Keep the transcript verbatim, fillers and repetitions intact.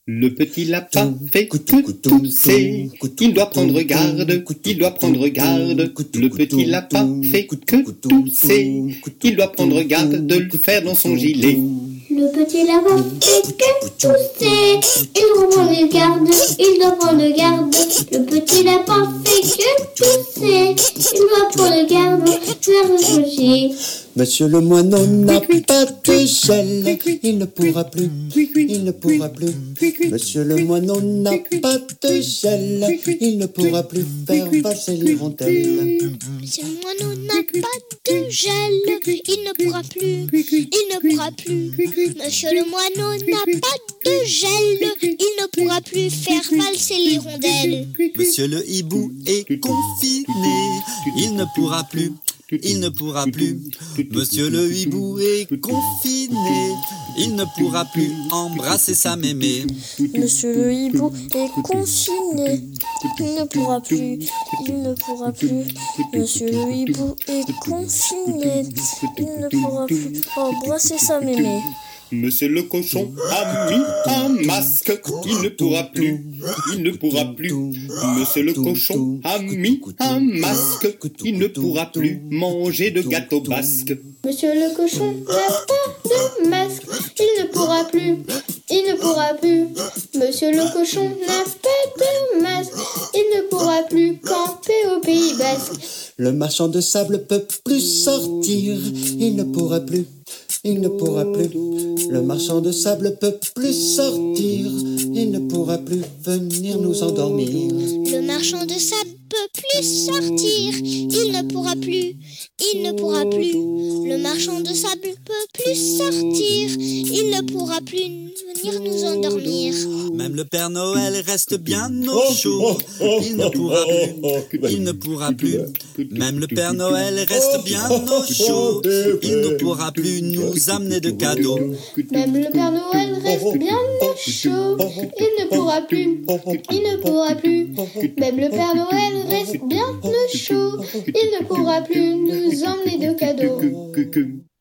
Le petit lapin fait que tousser, il doit prendre garde, il doit prendre garde. Le petit lapin fait que tousser, il doit prendre garde de le faire dans son gilet. Le petit lapin fait que tousser, il doit prendre garde, il doit prendre garde. Le petit lapin fait que tousser, il doit prendre garde de faire son gilet. Monsieur le moineau n'a pas de gel, il ne pourra plus, il ne pourra plus. Monsieur le moineau n'a pas de gel, il ne pourra plus faire valser l'hirondelle. Monsieur le moineau n'a pas de gel, il ne pourra plus, il ne pourra plus. Monsieur le moineau n'a pas de gel, il ne pourra plus faire valser l'hirondelle. Monsieur le hibou est confiné, il ne pourra plus. Il ne pourra plus, monsieur le hibou est confiné, il ne pourra plus embrasser sa mémé. Monsieur le hibou est confiné, il ne pourra plus, il ne pourra plus. Monsieur le hibou est confiné, il ne pourra plus embrasser sa mémé. Monsieur le cochon a mis un masque, il ne pourra plus, il ne pourra plus. Monsieur le cochon a mis un masque, il ne pourra plus manger de gâteau basque. Monsieur le cochon n'a pas de masque, il ne pourra plus, il ne pourra plus. Monsieur le cochon n'a pas de masque, il ne pourra plus camper au Pays Basque. Le marchand de sable peut plus sortir, il ne pourra plus. Il ne pourra plus, le marchand de sable peut plus sortir, il ne pourra plus venir nous endormir. Le marchand de sable peut plus sortir, il ne pourra plus, il ne pourra plus. Le marchand de sable peut plus sortir, il ne pourra plus venir nous endormir. Même le Père Noël reste bien au chaud, il ne pourra plus, il ne pourra plus. Même le Père Noël reste bien au chaud, il ne pourra plus nous amener de cadeaux. Même le Père Noël reste bien au chaud, il ne pourra plus, il ne pourra plus. Même le Père Noël reste bien au chaud, il ne pourra plus nous emmener de cadeaux.